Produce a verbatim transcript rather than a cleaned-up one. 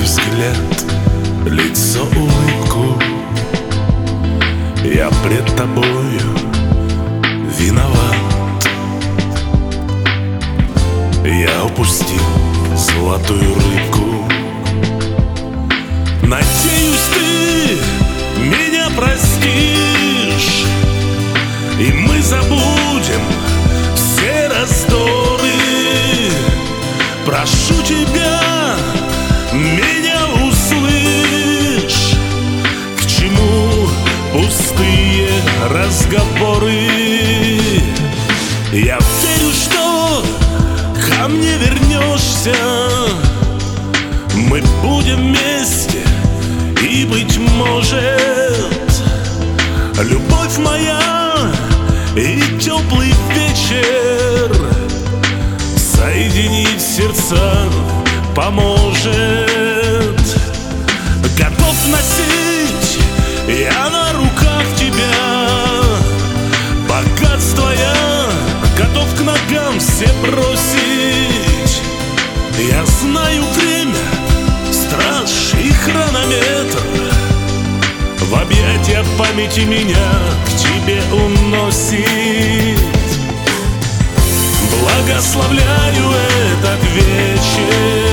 взгляд, лицо, улыбку. Я пред тобою виноват. Я упустил золотую рыбку. Надеюсь, ты меня простишь, и мы забудем все раздоры. Прошу тебя, меня услышь. К чему пустые разговоры? Я верю, что ко мне вернешься. Мы будем вместе, и, быть может, любовь моя и теплый вечер соединить сердца поможет. Готов носить я на руках тебя, богатство я готов к ногам все бросить. Я знаю время, страж и хронометр, в объятия памяти меня к тебе уносит. Благословляю этот вечер.